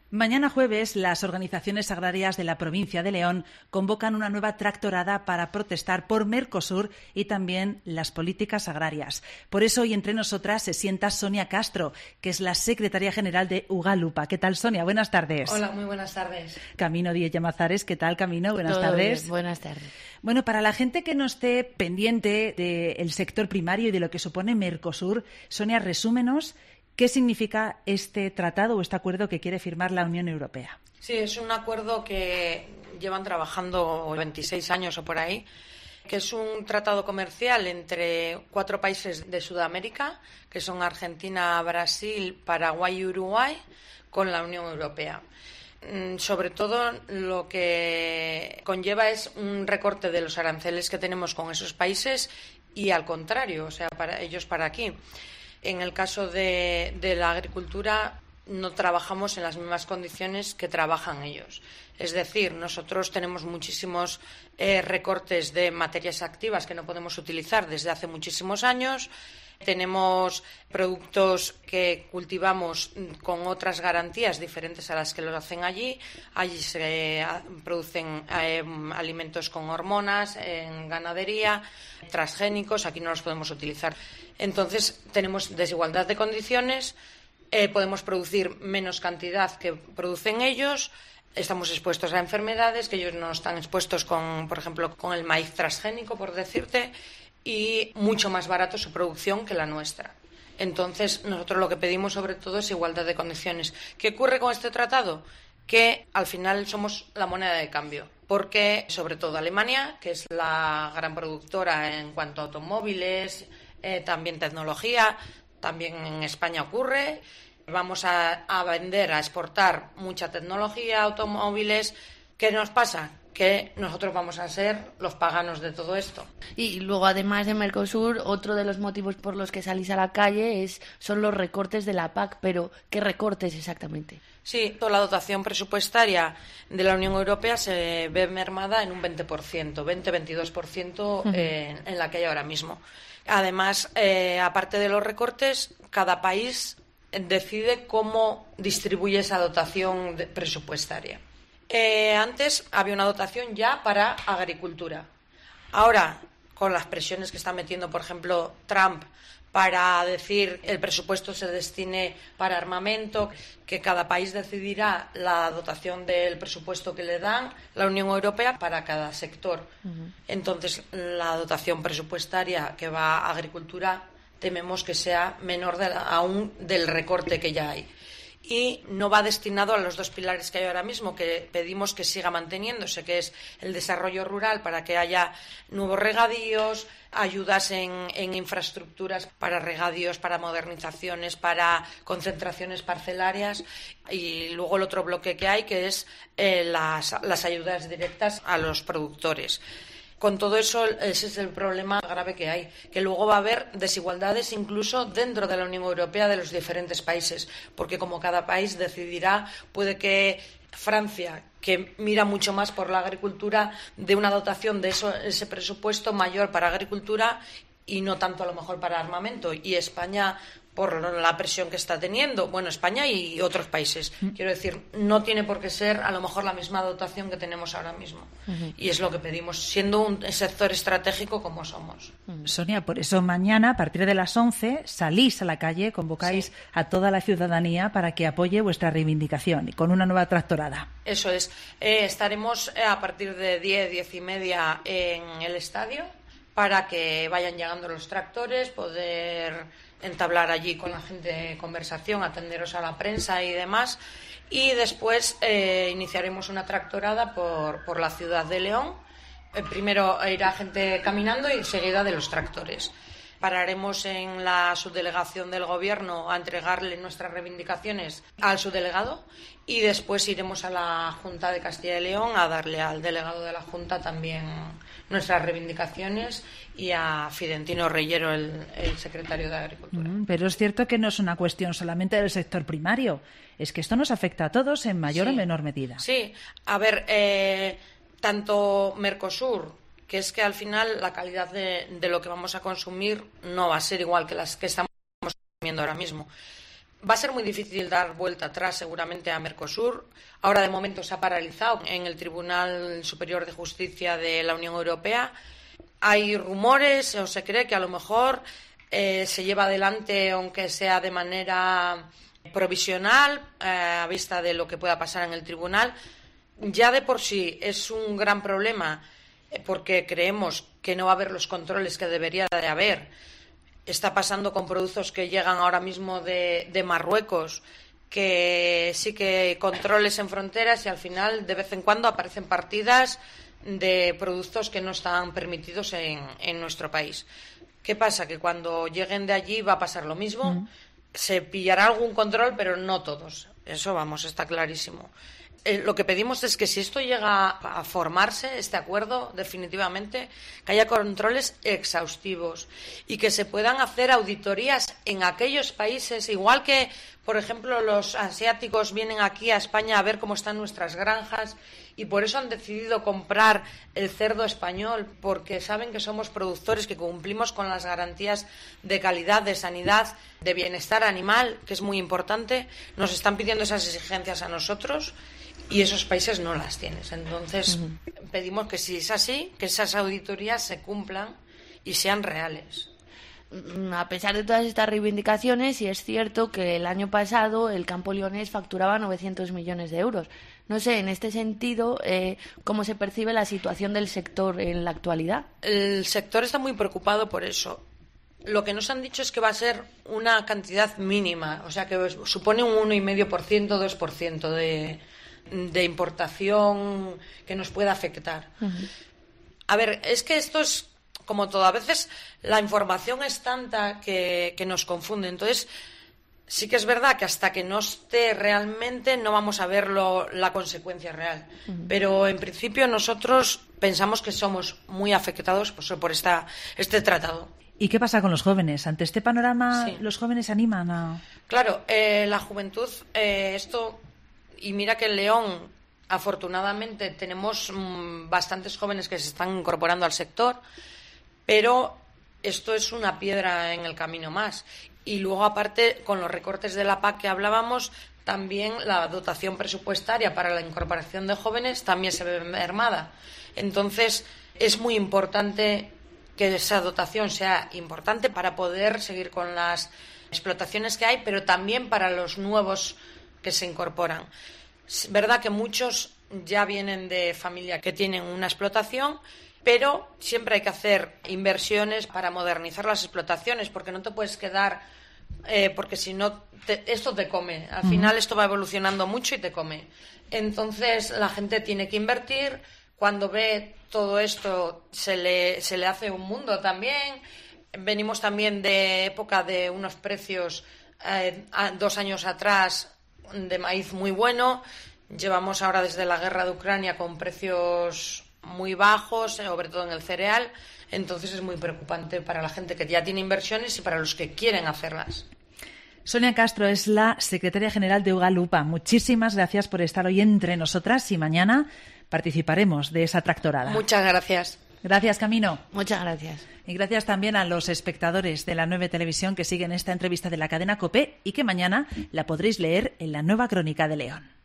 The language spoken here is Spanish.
Mañana jueves, las organizaciones agrarias de la provincia de León convocan una nueva tractorada para protestar por Mercosur y también las políticas agrarias. Por eso hoy entre nosotras se sienta Sonia Castro, que es la secretaria general de Ugalupa. ¿Qué tal, Sonia? Buenas tardes. Hola, muy buenas tardes. Camino Díez Llamazares, ¿qué tal, Camino? Buenas Todo tardes. Bien. Buenas tardes. Bueno, para la gente que no esté pendiente del sector primario y de lo que supone Mercosur, Sonia, resúmenos ¿qué significa este tratado o este acuerdo que quiere firmar la Unión Europea? Sí, es un acuerdo que llevan trabajando 26 años o por ahí, que es un tratado comercial entre 4 países de Sudamérica, que son Argentina, Brasil, Paraguay y Uruguay, con la Unión Europea. Sobre todo lo que conlleva es un recorte de los aranceles que tenemos con esos países y al contrario, o sea, para ellos para aquí. En el caso de la agricultura no trabajamos en las mismas condiciones que trabajan ellos. Es decir, nosotros tenemos muchísimos recortes de materias activas que no podemos utilizar desde hace muchísimos años. Tenemos productos que cultivamos con otras garantías diferentes a las que los hacen allí. Allí se producen alimentos con hormonas, en ganadería, transgénicos, aquí no los podemos utilizar. Entonces, tenemos desigualdad de condiciones, podemos producir menos cantidad que producen ellos, estamos expuestos a enfermedades que ellos no están expuestos con, por ejemplo, con el maíz transgénico, por decirte, y mucho más barato su producción que la nuestra. Entonces, nosotros lo que pedimos sobre todo es igualdad de condiciones. ¿Qué ocurre con este tratado? Que al final somos la moneda de cambio, porque sobre todo Alemania, que es la gran productora en cuanto a automóviles, también tecnología, también en España ocurre. Vamos a vender, a exportar mucha tecnología, automóviles. ¿Qué nos pasa? Que nosotros vamos a ser los paganos de todo esto. Y luego, además de Mercosur, otro de los motivos por los que salís a la calle son los recortes de la PAC. Pero, ¿qué recortes exactamente? Sí, toda la dotación presupuestaria de la Unión Europea se ve mermada en un 20%, 20-22% en la que hay ahora mismo. Además, aparte de los recortes, cada país decide cómo distribuye esa dotación presupuestaria. Antes había una dotación ya para agricultura. Ahora, con las presiones que está metiendo, por ejemplo, Trump, para decir el presupuesto se destine para armamento, que cada país decidirá la dotación del presupuesto que le dan la Unión Europea para cada sector. Entonces, la dotación presupuestaria que va a agricultura tememos que sea menor aún del recorte que ya hay. Y no va destinado a los 2 pilares que hay ahora mismo, que pedimos que siga manteniéndose, que es el desarrollo rural para que haya nuevos regadíos, ayudas en infraestructuras para regadíos, para modernizaciones, para concentraciones parcelarias, y luego el otro bloque que hay, que es las ayudas directas a los productores. Con todo eso, ese es el problema grave que hay, que luego va a haber desigualdades incluso dentro de la Unión Europea de los diferentes países, porque como cada país decidirá, puede que Francia, que mira mucho más por la agricultura, dé una dotación de ese presupuesto mayor para agricultura y no tanto a lo mejor para armamento, y España, por la presión que está teniendo, bueno, España y otros países. Quiero decir, no tiene por qué ser a lo mejor la misma dotación que tenemos ahora mismo. Y es lo que pedimos, siendo un sector estratégico como somos. Sonia, por eso mañana, a partir de las 11, salís a la calle, convocáis a toda la ciudadanía para que apoye vuestra reivindicación, con una nueva tractorada. Eso es. Estaremos a partir de 10 y media en el estadio para que vayan llegando los tractores, poder entablar allí con la gente conversación, atenderos a la prensa y demás, y después iniciaremos una tractorada por la ciudad de León. Primero irá gente caminando y seguida de los tractores. Pararemos en la subdelegación del Gobierno a entregarle nuestras reivindicaciones al subdelegado y después iremos a la Junta de Castilla y León a darle al delegado de la Junta también nuestras reivindicaciones y a Fidentino Reyero, el secretario de Agricultura. Pero es cierto que no es una cuestión solamente del sector primario, es que esto nos afecta a todos en mayor o menor medida. Sí, a ver, tanto Mercosur, que es que al final la calidad de lo que vamos a consumir no va a ser igual que las que estamos consumiendo ahora mismo. Va a ser muy difícil dar vuelta atrás seguramente a Mercosur. Ahora de momento se ha paralizado en el Tribunal Superior de Justicia de la Unión Europea. Hay rumores o se cree que a lo mejor se lleva adelante, aunque sea de manera provisional, a vista de lo que pueda pasar en el tribunal. Ya de por sí es un gran problema porque creemos que no va a haber los controles que debería de haber. Está pasando con productos que llegan ahora mismo de Marruecos, que sí que hay controles en fronteras y al final de vez en cuando aparecen partidas de productos que no están permitidos en nuestro país. ¿Qué pasa? Que cuando lleguen de allí va a pasar lo mismo. Se pillará algún control, pero no todos. Eso, vamos, está clarísimo. Lo que pedimos es que si esto llega a formarse, este acuerdo, definitivamente, que haya controles exhaustivos y que se puedan hacer auditorías en aquellos países, igual que, por ejemplo, los asiáticos vienen aquí a España a ver cómo están nuestras granjas y por eso han decidido comprar el cerdo español, porque saben que somos productores, que cumplimos con las garantías de calidad, de sanidad, de bienestar animal, que es muy importante. Nos están pidiendo esas exigencias a nosotros y esos países no las tienen. Entonces, pedimos que si es así, que esas auditorías se cumplan y sean reales. A pesar de todas estas reivindicaciones, sí es cierto que el año pasado el campo leonés facturaba 900 millones de euros. No sé, en este sentido, ¿cómo se percibe la situación del sector en la actualidad? El sector está muy preocupado por eso. Lo que nos han dicho es que va a ser una cantidad mínima, o sea, que supone un 1,5%, 2% de importación que nos pueda afectar. A ver, es que esto es como todo. A veces la información es tanta que nos confunde. Entonces, sí que es verdad que hasta que no esté realmente no vamos a ver la consecuencia real. Pero en principio nosotros pensamos que somos muy afectados por este tratado. ¿Y qué pasa con los jóvenes? Ante este panorama, Sí. ¿los jóvenes animan a...? Claro, la juventud, esto... Y mira que en León, afortunadamente, tenemos bastantes jóvenes que se están incorporando al sector, pero esto es una piedra en el camino más. Y luego, aparte, con los recortes de la PAC que hablábamos, también la dotación presupuestaria para la incorporación de jóvenes también se ve mermada. Entonces, es muy importante que esa dotación sea importante para poder seguir con las explotaciones que hay, pero también para los nuevos que se incorporan. Es verdad que muchos ya vienen de familia que tienen una explotación, pero siempre hay que hacer inversiones para modernizar las explotaciones, porque no te puedes quedar, porque si no, esto te come. Al final esto va evolucionando mucho y te come. Entonces la gente tiene que invertir. Cuando ve todo esto se le hace un mundo también. Venimos también de época de unos precios 2 años atrás de maíz muy bueno. Llevamos ahora desde la guerra de Ucrania con precios muy bajos, sobre todo en el cereal. Entonces es muy preocupante para la gente que ya tiene inversiones y para los que quieren hacerlas. Sonia Castro es la secretaria general de Ugalupa. Muchísimas gracias por estar hoy entre nosotras y mañana participaremos de esa tractorada. Muchas gracias. Gracias, Camino. Muchas gracias. Y gracias también a los espectadores de la 9 Televisión que siguen esta entrevista de la cadena COPE y que mañana la podréis leer en la Nueva Crónica de León.